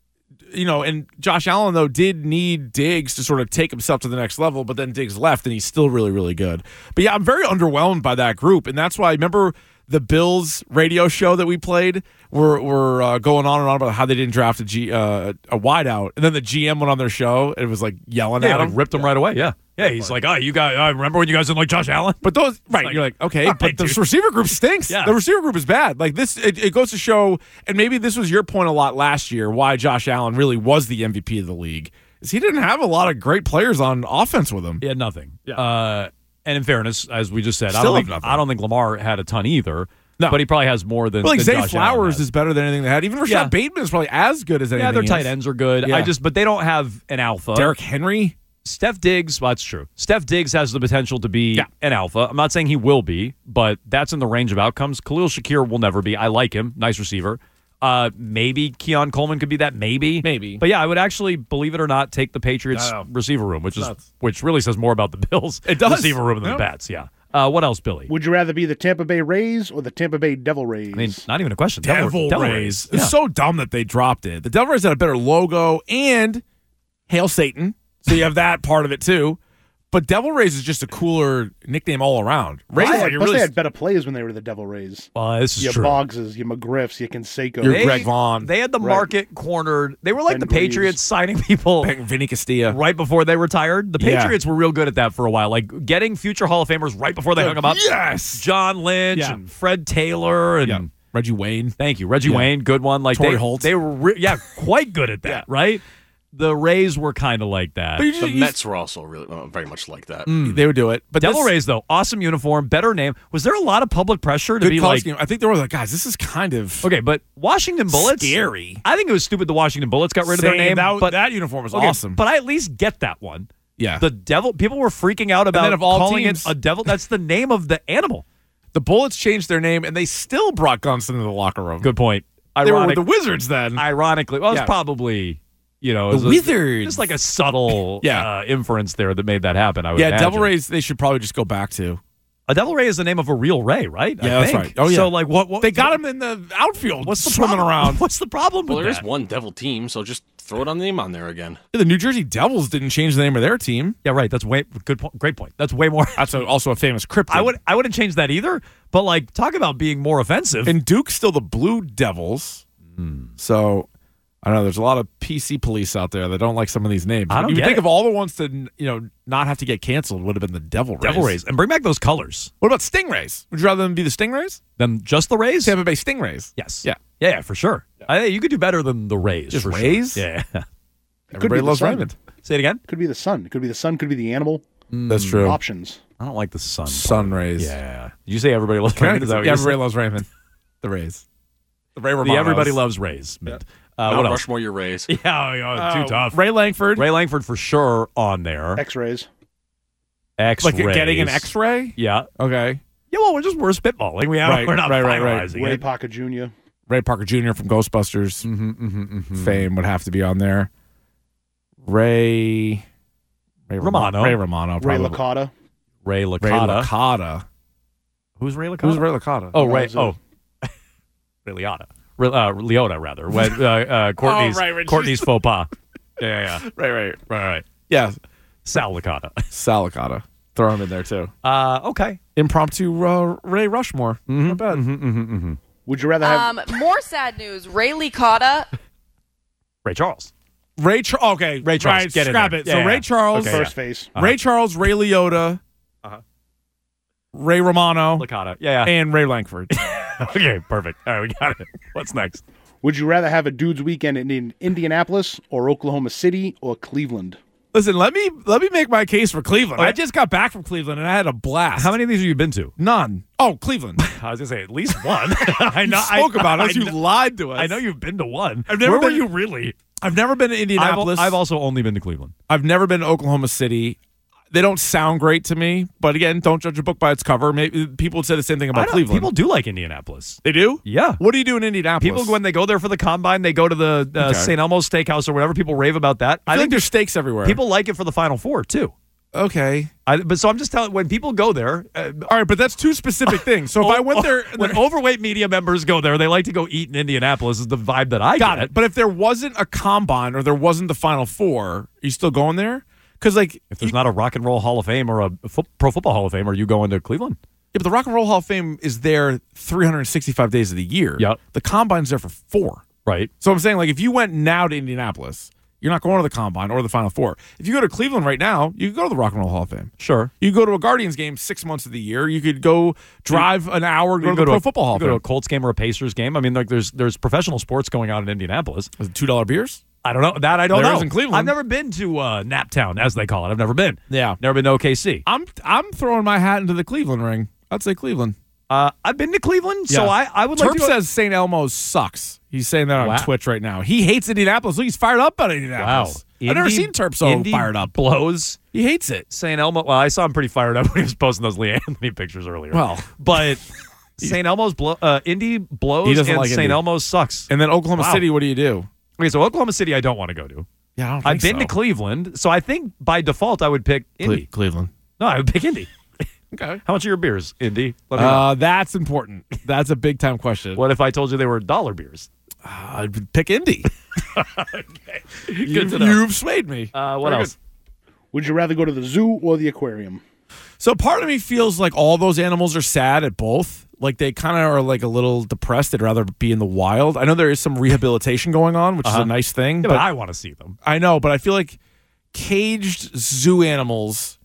you know, and Josh Allen, though, did need Diggs to sort of take himself to the next level, but then Diggs left, and he's still really, really good. But, yeah, I'm very underwhelmed by that group, and that's why, remember the Bills radio show that we played? We're, we're uh, going on and on about how they didn't draft a, G, uh, a wideout, and then the G M went on their show and was, like, yelling Yeah, at like him. ripped him right away, yeah. Yeah, he's like, oh, you guys, I remember when you guys didn't like Josh Allen? But those, right, like, you're like, okay, all but right, the dude. receiver group stinks. Yeah. The receiver group is bad. Like this, it, it goes to show, and maybe this was your point a lot last year, why Josh Allen really was the M V P of the league, is he didn't have a lot of great players on offense with him. He had nothing. Yeah. Uh, and in fairness, as we just said, I Still don't, have think, nothing. I don't think Lamar had a ton either. No. But he probably has more than, But like than Zay Josh Allen Flowers has. is better than anything they had. Even Rashad Yeah. Bateman is probably as good as anything. Yeah, their tight else. ends are good. Yeah. I just, but they don't have an alpha. Derrick Henry. Steph Diggs, well, that's true. Steph Diggs has the potential to be Yeah. an alpha. I'm not saying he will be, but that's in the range of outcomes. Khalil Shakir will never be. I like him. Nice receiver. Uh, maybe Keon Coleman could be that. Maybe. Maybe. But yeah, I would actually, believe it or not, take the Patriots No. receiver room, which is Nuts. which really says more about the Bills It does. receiver room than Yeah. the Pats. Yeah. Uh, what else, Billy? Would you rather be the Tampa Bay Rays or the Tampa Bay Devil Rays? I mean, not even a question. Devil, Devil Rays. Yeah. It's so dumb that they dropped it. The Devil Rays had a better logo and Hail Satan. So you have that part of it too. But Devil Rays is just a cooler nickname all around. Rays, Plus, like, they, you're plus really, they had better players when they were the Devil Rays. Well, this is Your true. Boggses, your McGriffs, your Canseco. Your They- Greg Vaughn. They had the Right. market cornered. They were like Ben the Greaves. Patriots signing people Vinny Castilla. right before they retired. The Yeah. Patriots were real good at that for a while, like getting future Hall of Famers right before they hung them up. Yes. John Lynch Yeah. and Fred Taylor and Yeah. Reggie Wayne. thank you, Reggie Yeah. Wayne, good one. Like Torrey they, Holt. they were re- yeah quite good at that, Yeah. right? The Rays were kind of like that. But you The just, you- Mets were also really uh, very much like that. they would do it. But Devil this- Rays though, awesome uniform, better name. Was there a lot of public pressure to good be call like? scheme. I think they were like, guys, this is kind of Okay, but Washington Bullets scary. I think it was stupid the Washington Bullets got rid of their Same. name. That, but that uniform was okay, awesome. But I at least get that one. yeah. The devil. People were freaking out about then of all calling teams- it a devil. That's the name of the animal. The Bullets changed their name, and they still brought Gunston into the locker room. Good point. They were Ironic, with the Wizards then. ironically, well, it's Yeah. probably you know it The was a- Wizards. Just like a subtle Yeah. uh, inference there that made that happen. I would yeah, imagine. Devil Rays, they should probably just go back to. A Devil Ray is the name of a real Ray, right? I Yeah, that's think. right. Oh, yeah. So like, what? what They got him in the outfield What's the swimming problem? around. What's the problem Well, with there is that? one Devil team, so just throw it on the name on there again. The New Jersey Devils didn't change the name of their team. Yeah, right. That's way good. Po- great point. That's way more. That's a, also a famous cryptid. I would. I wouldn't change that either. But like, talk about being more offensive. And Duke's still the Blue Devils. So I don't know. There's a lot of P C police out there that don't like some of these names. I don't you get think it. of all the ones to you know not have to get canceled would have been the Devil Rays. Devil Rays, and bring back those colors. What about Stingrays? Would you rather them be the Stingrays? Then just the Rays. Tampa Bay Stingrays. Yes. Yeah. Yeah, yeah, for sure. I think you could do better than the Rays. Just for sure. Rays? Yeah. Could Everybody be the loves sun. Raymond. Say it again. Could be the sun. Could be the sun. Could be the animal. That's true. Options. I don't like the sun. Sun Rays. Yeah. Did you say everybody loves Raymond? Is that what yeah, you everybody said? loves Raymond. The Rays. The Ray The Romanos. everybody loves Rays. Mint. Uh, Mount what else? Rushmore, your Rays. Yeah, yeah, too Oh, tough. Ray Langford. Ray Langford for sure on there. X-rays. X Like getting an X-ray? Yeah. Okay. Yeah, well, we're just we're spitballing. We have, Right, we're not right, right, right. finalizing Ray it. Parker Junior Ray Parker Junior from Ghostbusters Mm-hmm, mm-hmm, mm-hmm. fame would have to be on there. Ray. Ray Romano. Ray Romano. Ray Probably. Licata. Ray Ray Licata. Licata. Who's Ray Licata? Who's Ray Licata? Oh, Ray. That was Oh, Ray Liotta. Ray, uh, Leota, rather. When, uh, uh, Courtney's, Oh, right, right. Courtney's faux pas. Yeah, yeah, yeah. right, right. Right, right. Yeah. Sal Licata. Sal Licata. Throw him in there too. Uh, okay. Impromptu uh, Ray Rushmore. Mm-hmm, Not bad. mm-hmm, mm-hmm, mm-hmm. Would you rather have Um, more sad news. Ray Licata. Ray Charles. Ray Charles. Okay. Ray Charles, Right, get in scrap there. it. Yeah, so yeah. Ray Charles. Okay, first yeah. face? Uh-huh. Ray Charles, Ray Liotta, Uh-huh. Ray Romano, Licata. Yeah, yeah. and Ray Langford. Okay, perfect. All right, we got it. What's next? Would you rather have a dude's weekend in, in Indianapolis or Oklahoma City or Cleveland? Listen, let me let me make my case for Cleveland. Okay. I just got back from Cleveland and I had a blast. How many of these have you been to? None. Oh, Cleveland. I was gonna say at least one. I know. You spoke I, about I, us. You know, lied to us. I know you've been to one. I've never Where were been- you really? I've never been to I've, Indianapolis. I've also only been to Cleveland. I've never been to Oklahoma City. They don't sound great to me, but again, don't judge a book by its cover. Maybe people would say the same thing I about don't- Cleveland. People do like Indianapolis. they do? Yeah. What do you do in Indianapolis? People, when they go there for the combine, they go to the uh, Okay. Saint Elmo's Steakhouse or whatever. People rave about that. I, think there's steaks everywhere. people like it for the Final Four, too. okay. I, but so I'm just telling when people go there. Uh, All right, but that's two specific things. So if I went there, when overweight media members go there, they like to go eat in Indianapolis. Is the vibe that I got get. it. But if there wasn't a combine or there wasn't the Final Four, are you still going there? Because like, if there's you, not a Rock and Roll Hall of Fame or a fo- Pro Football Hall of Fame, are you going to Cleveland? Yeah, but the Rock and Roll Hall of Fame is there three hundred sixty-five days of the year. Yep. The combine's there for four. Right. So I'm saying, like, if you went now to Indianapolis, you're not going to the combine or the Final Four. If you go to Cleveland right now, you could go to the Rock and Roll Hall of Fame. Sure. You could go to a Guardians game six months of the year. You could go drive an hour and go to the go Pro to a, Football Hall of Fame. Go Fame. to a Colts game or a Pacers game. I mean, like, there's there's professional sports going on in Indianapolis. two dollar beers? I don't know. That I don't there know. Is in Cleveland. I've never been to uh, Naptown, as they call it. I've never been. Yeah. Never been to O K C. I'm I'm throwing my hat into the Cleveland ring. I'd say Cleveland. Uh, I've been to Cleveland, so Yeah. I, I would Terp like to go. says Saint Elmo's sucks. He's saying that on Wow. Twitch right now. He hates Indianapolis. Look, he's fired up about Indianapolis. Wow. I've never Indy- seen Terp so Indy fired up. Blows. He hates it. Saint Elmo. Well, I saw him pretty fired up when he was posting those Lee Anthony pictures earlier. Well. but Saint Elmo's blow. Uh, Indy blows. He doesn't and like Saint Indy. Elmo's sucks. And then Oklahoma Wow. City, what do you do? Okay, so Oklahoma City, I don't want to go to. Yeah, I don't think I've been so. to Cleveland, so I think by default I would pick Indy. Cle- Cleveland. No, I would pick Indy. Okay. How much are your beers, Indy? Let me know. Uh, that's important. That's a big time question. What if I told you they were dollar beers? Uh, I'd pick Indy. Okay. Good You've, to know. you've swayed me. Uh, what Very else? Would you rather go to the zoo or the aquarium? So part of me feels like all those animals are sad at both. Like they kind of are like a little depressed. They'd rather be in the wild. I know there is some rehabilitation going on, which Uh-huh. is a nice thing. Yeah, but but I want to see them. I know, but I feel like caged zoo animals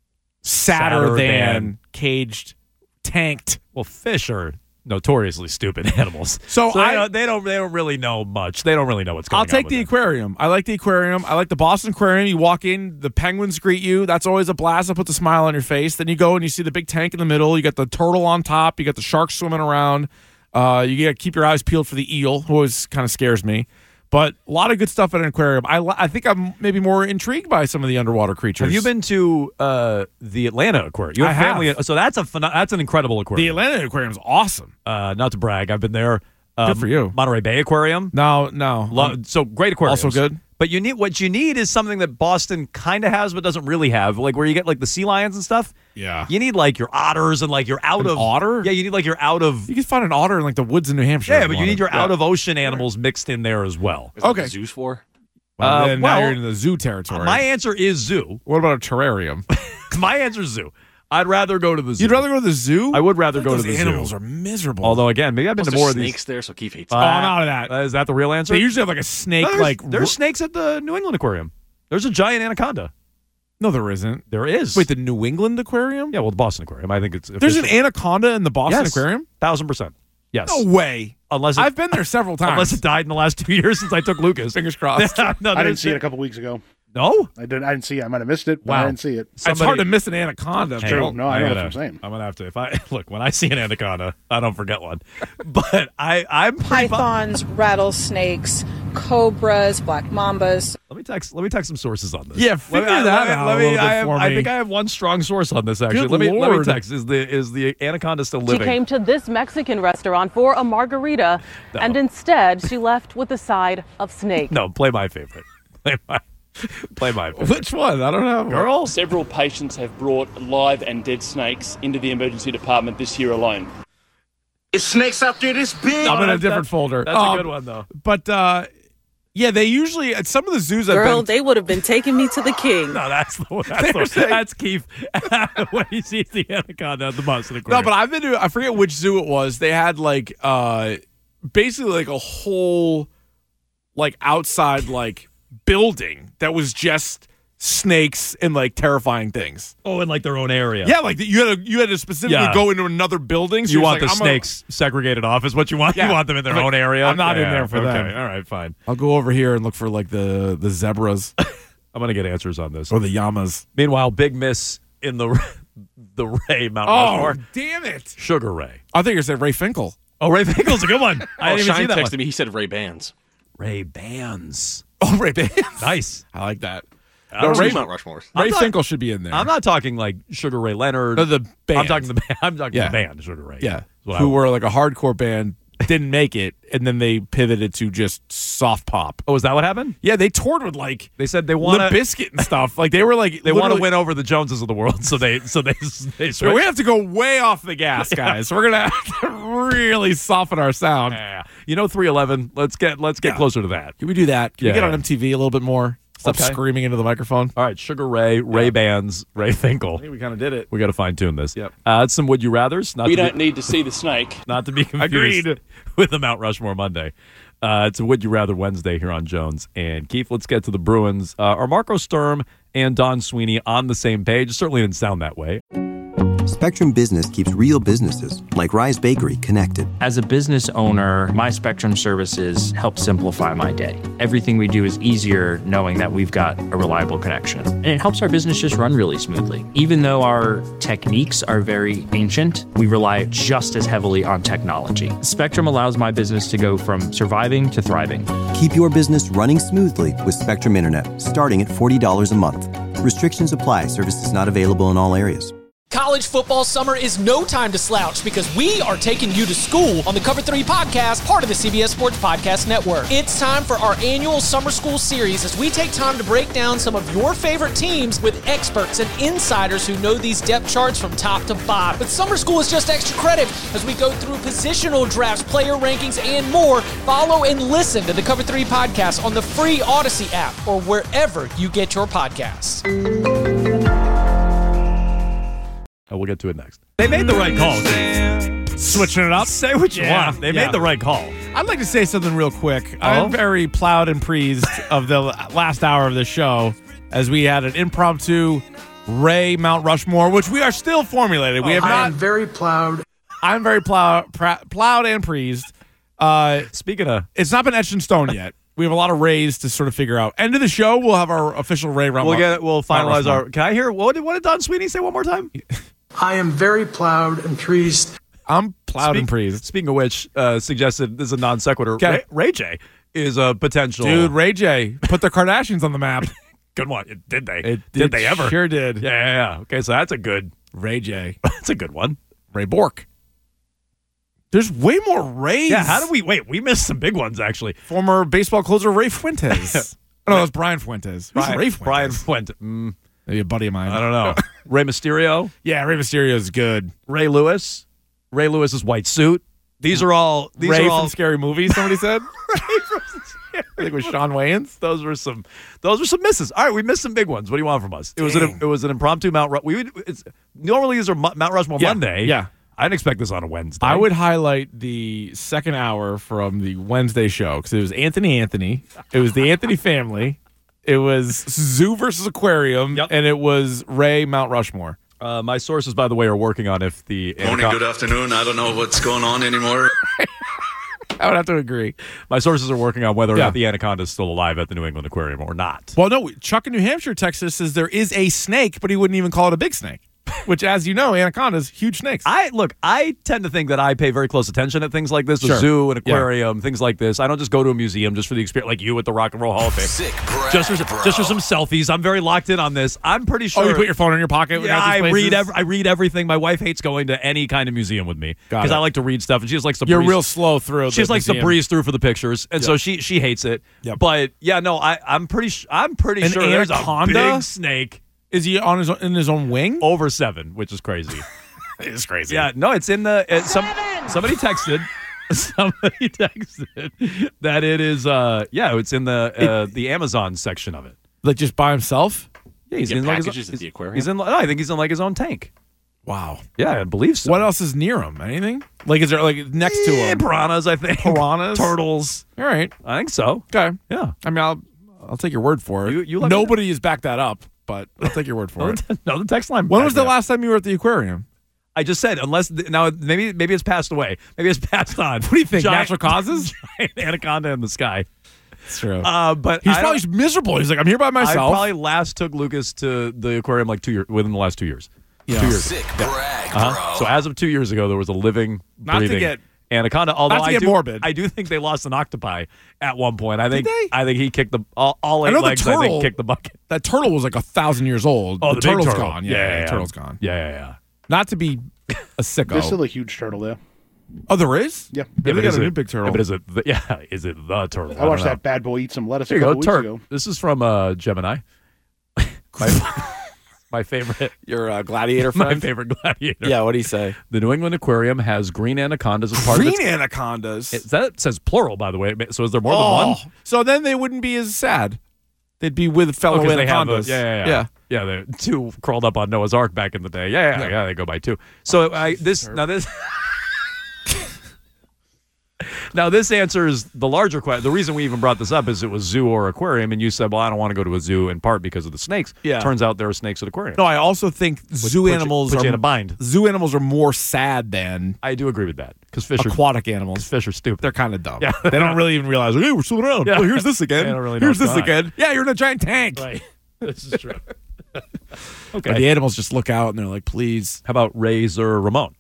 sadder, Sadder than, than- caged tanked. Well, fish are notoriously stupid animals. So So I- they, don't, they don't they don't really know much. They don't really know what's going I'll on. take with the them. aquarium. I like the aquarium. I like the Boston Aquarium. You walk in, the penguins greet you. That's always a blast. That puts a smile on your face. Then you go and you see the big tank in the middle. You got the turtle on top. You got the sharks swimming around. Uh, you got to keep your eyes peeled for the eel, who always kind of scares me. But a lot of good stuff at an aquarium. I, li- I think I'm maybe more intrigued by some of the underwater creatures. Have you been to uh, the Atlanta Aquarium? You have I have. family, so that's a pheno- that's an incredible The aquarium. Atlanta Aquarium is awesome. Uh, not to brag, I've been there. Um, Good for you. Monterey Bay Aquarium. No, no. Lo- so great aquarium. Also good. But you need what you need is something that Boston kind of has but doesn't really have, like where you get like the sea lions and stuff. Yeah. You need like your otters and like your out An of otter? Yeah, you need like your out of You can find an otter in like the woods in New Hampshire. yeah, if but you wanted. need your Yeah. out of ocean animals mixed in there as well. Is that Okay. what the zoo's for? Well, Uh, then well, now you're in the zoo territory. My answer is zoo. what about a terrarium? My answer is zoo. I'd rather go to the zoo. You'd rather go to the zoo? I would rather I go feel to like the those animals zoo. are miserable. Although again, maybe I've been Plus to more there's of these. snakes there, so Keith hates Uh, them. oh, none of that. Uh, is that the real answer? They usually have like a snake. No, there's, like there's snakes at the New England Aquarium. There's a giant anaconda. no, there isn't. There is. Wait, the New England Aquarium? yeah, well, the Boston Aquarium. I think it's There's an official. anaconda in the Boston Yes. Aquarium. thousand percent. Yes. No way. Unless it, I've been there several times. unless it died in the last two years since I took Lucas. Fingers crossed. no, I didn't there's- see it a couple weeks ago. No. I didn't. I didn't see it. I might have missed it, but Wow. I didn't see it. It's Somebody- hard to miss an anaconda. True. Bill. No, I know gotta, what I'm saying. I'm gonna have to. If I look when I see an anaconda, I don't forget one. But I, I'm pretty bu- Pythons, rattlesnakes, cobras, black mambas. Let me text. Let me text some sources on this. Yeah, Let figure me- I- that let me- out let a me- little bit I, have, for I me. think I have one strong source on this. Actually, Good let me let me Lord. text. Is the is the anaconda still She living? came to this Mexican restaurant for a margarita, and instead she left with a side of snake. No, play my favorite. Play my, play my favorite. Which one? I don't know. Girl? Several patients have brought live and dead snakes into the emergency department this year alone. It's snakes out there this big. I'm in a that's- different folder. That's Um, a good one though. But uh, yeah, they usually at some of the zoos I've Girl, been. they would have been taking me to the king. No, that's the one. That's, the, saying- that's Keith when he sees the anaconda at the Boston No, Aquarium. but I've been to. I forget which zoo it was. They had like uh, basically like a whole like outside like building that was just snakes and like terrifying things. oh, in like their own area. Yeah, like you had to you had to specifically Yeah. go into another building. So You you're want just the like, I'm a- snakes segregated off is what you want. Yeah. You want them in their I'm like, own area. I'm not in Yeah, there for okay. them. All right, fine. I'll go over here and look for like the the zebras I'm gonna get answers on this. or the llamas. Meanwhile, big miss in the the Ray Mount Oh, Rushmore. damn it! Sugar Ray. I think you said Ray Finkel. Oh, Ray Finkel's a good one. I Oh, didn't even see Shine that texted one. me. He said Ray Bans. Ray Bands. Oh, Ray Bands. Nice. I like that. I No, don't Ray, know. Mount Rushmore. Ray I'm not- Finkel should be in there. I'm not talking like Sugar Ray Leonard. No, the band. I'm talking the band. I'm talking Yeah. the band Sugar Ray. Yeah, That's what I who want. were like a hardcore band didn't make it, and then they pivoted to just soft pop. Oh, is that what happened? Yeah, they toured with like they said they want Limp Bizkit and stuff. Like they were like they want to literally- win over the Joneses of the world, so they so they they So switched. we have to go way off the gas, guys. We're gonna have to really soften our sound. Yeah. You know, three eleven. Let's get let's get Yeah. closer to that. Can we do that? Can Yeah. we get on M T V a little bit more? Stop Okay. screaming into the microphone. All right, Sugar Ray, Ray Bans, Ray Finkel. I think we kind of did it. We got to fine tune this. Yep. Uh, it's some would you rather's. Not We to don't be, need to see the snake. not to be confused Agreed. with the Mount Rushmore Monday. Uh, it's a would you rather Wednesday here on Jones and Keith. Let's get to the Bruins. Uh, are Marco Sturm and Don Sweeney on the same page? It certainly didn't sound that way. Spectrum Business keeps real businesses, like Rise Bakery, connected. As a business owner, my Spectrum services help simplify my day. Everything we do is easier knowing that we've got a reliable connection. And it helps our business just run really smoothly. Even though our techniques are very ancient, we rely just as heavily on technology. Spectrum allows my business to go from surviving to thriving. Keep your business running smoothly with Spectrum Internet, starting at forty dollars a month. Restrictions apply. Services not available in all areas. College football summer is no time to slouch because we are taking you to school on the Cover three podcast, part of the C B S Sports Podcast Network. It's time for our annual summer school series as we take time to break down some of your favorite teams with experts and insiders who know these depth charts from top to bottom. But summer school is just extra credit as we go through positional drafts, player rankings, and more. Follow and listen to the Cover three podcast on the free Odyssey app or wherever you get your podcasts. Uh, we'll get to it next. They made the right call. Keith. Switching it up. Say what you Yeah. want. They Yeah. made the right call. I'd like to say something real quick. Oh? I'm very proud and pleased of the last hour of the show as we had an impromptu Ray Mount Rushmore, which we are still formulating. We have I not. am very proud. I'm very plowed, pr- plowed and pleased. Uh, Speaking of, it's not been etched in stone yet. We have a lot of Rays to sort of figure out. End of the show, we'll have our official Ray round. we'll get we'll finalize Rushmore. our. Can I hear what did what did Don Sweeney say one more time? I am very proud and pleased. I'm plowed Speak- and pleased. Speaking of which, uh, suggested this is a non sequitur. Okay. Ray, Ray J is a potential Dude, Ray J put the Kardashians on the map. Good one. Did they? It did they ever? Sure did. Yeah, yeah, yeah. Okay, so that's a good. Ray J. That's a good one. Ray Bork. There's way more Rays. Yeah. How do we wait? We missed some big ones actually. Former baseball closer Ray Fuentes. oh, no, it was Brian Fuentes. Who's Brian, Ray Fuentes? Brian Fuentes. Mm, Maybe a buddy of mine. I don't know. Ray Mysterio. Yeah, Ray Mysterio is good. Ray Lewis. Ray Lewis's white suit. These are all. These Ray are all. from Scary Movie. Somebody said. I think it was Sean Wayans. Those were some. Those were some misses. All right, we missed some big ones. What do you want from us? It was an. It was an impromptu Mount. Ru- we would. It's normally these are Mo- Mount Rushmore Yeah, Monday. yeah. I didn't expect this on a Wednesday. I would highlight the second hour from the Wednesday show because it was Anthony Anthony. It was the Anthony family. It was Zoo versus Aquarium, Yep. and it was Ray Mount Rushmore. Uh, my sources, by the way, are working on if the Morning, good afternoon. I don't know what's going on anymore. I would have to agree. My sources are working on whether or Yeah. not the anaconda is still alive at the New England Aquarium or not. Well, no, Chuck in New Hampshire, Texas says there is a snake, but he wouldn't even call it a big snake. Which, as you know, anacondas, huge snakes. I look. I tend to think that I pay very close attention at things like this, a Sure. zoo, an Yeah. aquarium, things like this. I don't just go to a museum just for the experience, like you at the Rock and Roll Hall of Fame. Sick brag, just for bro. just for some selfies. I'm very locked in on this. I'm pretty sure. Oh, you put your phone in your pocket? when Yeah, you're at I these read. places? Ev- I read everything. My wife hates going to any kind of museum with me Got because it. I like to read stuff, and she just likes to. You're breeze. real slow through. She just the likes to museum. breeze through for the pictures, and so Yep. she she hates it. Yep. But yeah, no, I I'm pretty sh- I'm pretty An sure there's a anaconda? big snake Is he on his own, in his own wing? over seven, which is crazy. It's crazy. Yeah, no, it's in the it, some somebody texted somebody texted that it is uh yeah, it's in the uh, the Amazon section of it. Like just by himself? Yeah, he's Get in like his, packages at the aquarium? He's in no, I think he's in like his own tank. Wow. Yeah, I believe so. What else is near him? Anything? Like, is there like next to Yeah, him? piranhas, I think. Piranhas? Turtles. All right. I think so. Okay. Yeah. I mean, I'll I'll take your word for it. You- you let me Nobody has backed that up, but I'll take your word for No, it. the- no, the text line. When was the Yeah. last time you were at the aquarium? I just said unless the, now maybe maybe it's passed away. Maybe it's passed on. What do you think? Giant- Natural causes? giant anaconda in the sky. It's true. Uh, but He's I probably don't- miserable. He's like, I'm here by I myself. probably last took Lucas to the aquarium like two years within the last two years. Yeah. Two years. Sick brag, Uh-huh. bro. So as of two years ago, there was a living, Not to breathing get- anaconda. Although not to I get do, morbid. I do think they lost an octopi at one point. I think they? I think he kicked the all, all I eight know the legs. I turtle- think kicked the bucket. That turtle was like a thousand years old. Oh, the, the big turtle's turtle. gone. Yeah, Yeah, yeah, yeah, the yeah. turtle's gone. Yeah, yeah, yeah. Not to be a sicko. There's still a huge turtle there. Oh, there is? Yeah. Yeah, but they got is a it- new big turtle. yeah, but is it? The, yeah, is it the turtle? I watched don't know. that bad boy eat some lettuce There a you couple go, weeks Turk. ago. This is from uh, Gemini. my, my favorite. Your uh, gladiator My friend? favorite gladiator. Yeah, what do you say? The New England Aquarium has green anacondas as part Green of its. anacondas? It, that says plural, by the way. So is there more Oh, than one? So then they wouldn't be as sad. They'd be with fellow Oh, 'cause they have anacondas. those- yeah, yeah, yeah. yeah. Yeah, the two crawled up on Noah's Ark back in the day. Yeah, yeah, yeah, Yeah. they go by two. So I this now this now this answers the larger question. The reason we even brought this up is it was zoo or aquarium, and you said, "Well, I don't want to go to a zoo in part because of the snakes." Yeah. Turns out there are snakes at aquariums. No, I also think zoo put you- animals put are you in a bind. Zoo animals are more sad than I do agree with that because fish are aquatic animals. fish are stupid. They're kind of dumb. Yeah. They don't really even realize, hey, we're swimming around. Yeah. Oh, here's this again. They don't really know here's what's this going on. again. Yeah, you're in a giant tank. Right. This is true. But Okay. the animals just look out and they're like, please. How about Rays or Ramon?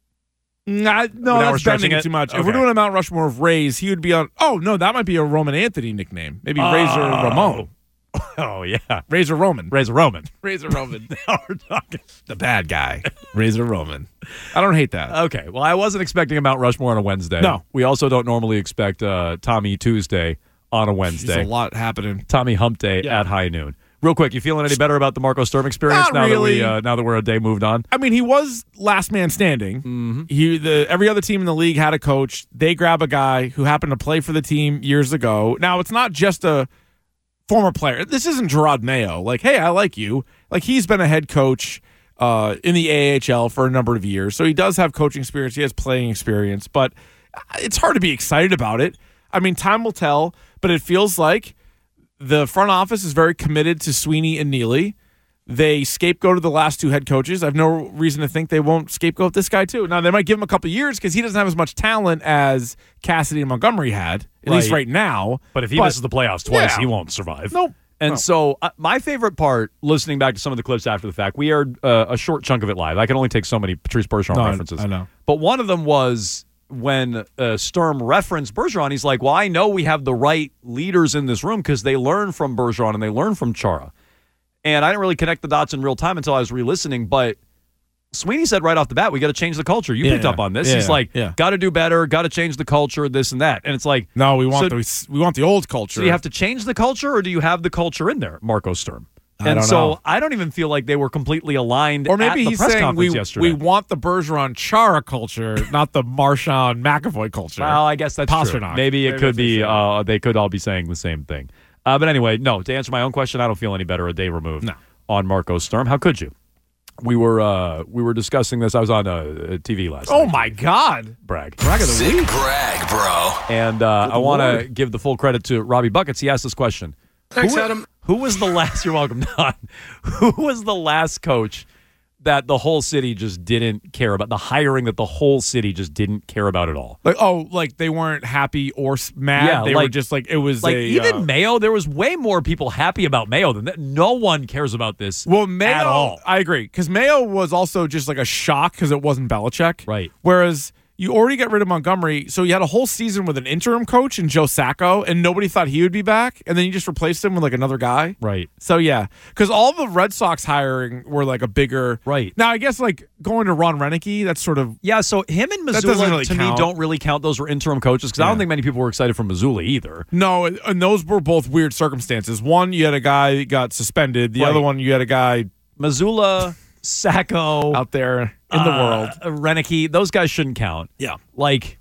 Nah, no, Without that's stretching bending it it? too much. If Okay. we're doing a Mount Rushmore of Rays, he would be on. Oh, no, that might be a Roman Anthony nickname. Maybe Razor Ramon. Oh yeah, Razor Roman. Razor Roman. Razor Roman. Now we're talking. The bad guy. Razor Roman. I don't hate that. Okay, well, I wasn't expecting a Mount Rushmore on a Wednesday. No. We also don't normally expect uh, Tommy Tuesday on a Wednesday. There's a lot happening. Tommy Hump Day Yeah. at high noon. Real quick, you feeling any better about the Marco Sturm experience Not now really. that we uh, now that we're a day moved on? I mean, he was last man standing. Mm-hmm. He, the every other team in the league had a coach. They grab a guy who happened to play for the team years ago. Now, it's not just a former player. This isn't Gerard Mayo. Like, hey, I like you. Like, he's been a head coach uh, in the A H L for a number of years, so he does have coaching experience. He has playing experience, but it's hard to be excited about it. I mean, time will tell, but it feels like the front office is very committed to Sweeney and Neely. They scapegoated the last two head coaches. I have no reason to think they won't scapegoat this guy too. Now, they might give him a couple of years because he doesn't have as much talent as Cassidy and Montgomery had, at least Right. right now. But if he misses the playoffs twice, Yeah. he won't survive. Nope. And No. so, uh, my favorite part, listening back to some of the clips after the fact, we aired uh, a short chunk of it live. I can only take so many Patrice Bergeron No, I- references. I know. But one of them was when uh, Sturm referenced Bergeron. He's like, well, I know we have the right leaders in this room because they learn from Bergeron and they learn from Chara. And I didn't really connect the dots in real time until I was re-listening, but Sweeney said right off the bat, we got to change the culture. You Yeah, picked up on this. yeah, He's like, yeah. got to do better, got to change the culture, this and that. And it's like, No, we want so- the we want the old culture. so you have to change the culture, or do you have the culture in there, Marco Sturm? I And don't so know. I don't even feel like they were completely aligned. Or maybe at the he's press saying conference we, yesterday. we want the Bergeron Chara culture, not the Marchand McAvoy culture. Well, I guess that's true. Pasternak. Maybe it Maybe could that's be. what Uh, they could all be saying the same thing. Uh, but anyway, no. To answer my own question, I don't feel any better a day removed No. on Marco Sturm. How could you? We were uh, we were discussing this. I was on uh, T V last Oh night. my God! Brag. Brag of the Sick week. brag, bro. And uh, I want to Lord. give the full credit to Robbie Buckets. He asked this question. Thanks, who, Adam. Who was the last? You're welcome, Don. Who was the last coach that the whole city just didn't care about? The hiring that the whole city just didn't care about at all. Like oh, like they weren't happy or s- mad. Yeah, they were like- just like it was Like a, even uh, Mayo, there was way more people happy about Mayo than that. No one cares about this. Well, Mayo, at all. I agree because Mayo was also just like a shock because it wasn't Belichick, Right. Whereas you already got rid of Montgomery, so you had a whole season with an interim coach in Joe Sacco, and nobody thought he would be back, and then you just replaced him with like another guy, Right. So yeah, because all the Red Sox hiring were like a bigger Right. Now I guess like going to Ron Renicky, that's sort of Yeah, so him and That doesn't Missoula really to me count. don't really count. Those were interim coaches because I don't Yeah. think many people were excited for Missoula either. no, and and those were both weird circumstances. One, you had a guy that got suspended. The Right. other one, you had a guy Missoula, Sacco, out there in the world. uh, Renicky, those guys shouldn't count. Yeah. Like,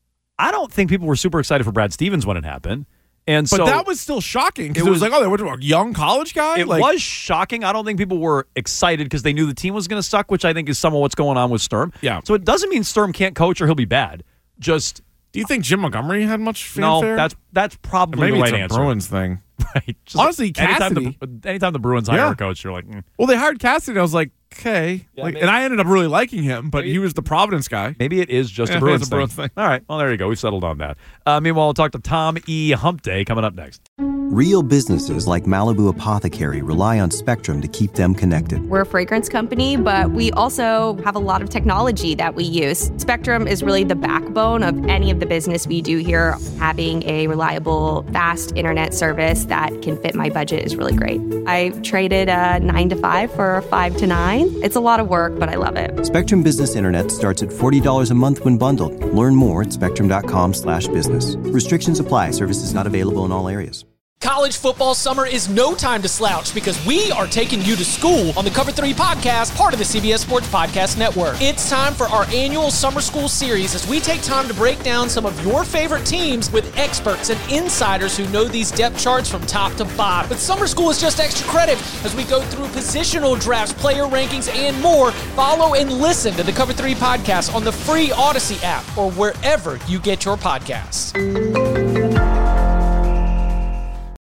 I don't think people were super excited for Brad Stevens when it happened. And But so that was still shocking because It it, was was- like, oh, they went to a young college guy. it like, was shocking. I don't think people were excited because they knew the team was going to suck, which I think is some of what's going on with Sturm. Yeah. So it doesn't mean Sturm can't coach or he'll be bad. Just Do you think Jim Montgomery had much no. fanfare? That's that's probably maybe the right it's a answer. Bruins thing. Right. Just Honestly, anytime Cassidy- the, anytime the Bruins hire Yeah. a coach, you're like, mm. Well, they hired Cassidy. And I was like, okay, Yeah, like, maybe- and I ended up really liking him, but he was the Providence guy. maybe it is just Yeah, a Bruins, it's a Bruins thing. All right. Well, there you go. We've settled on that. Uh, meanwhile, we'll talk to Tom E. Hump Day coming up next. Real businesses like Malibu Apothecary rely on Spectrum to keep them connected. We're a fragrance company, but we also have a lot of technology that we use. Spectrum is really the backbone of any of the business we do here. Having a reliable, fast internet service that can fit my budget is really great. I traded a nine to five for a five to nine. It's a lot of work, but I love it. Spectrum Business Internet starts at forty dollars a month when bundled. Learn more at spectrum.com slash business. Restrictions apply. Services not available in all areas. College football summer is no time to slouch because we are taking you to school on the Cover three podcast, part of the C B S Sports Podcast Network. It's time for our annual summer school series as we take time to break down some of your favorite teams with experts and insiders who know these depth charts from top to bottom. But summer school is just extra credit as we go through positional drafts, player rankings, and more. Follow and listen to the Cover three podcast on the free Odyssey app or wherever you get your podcasts.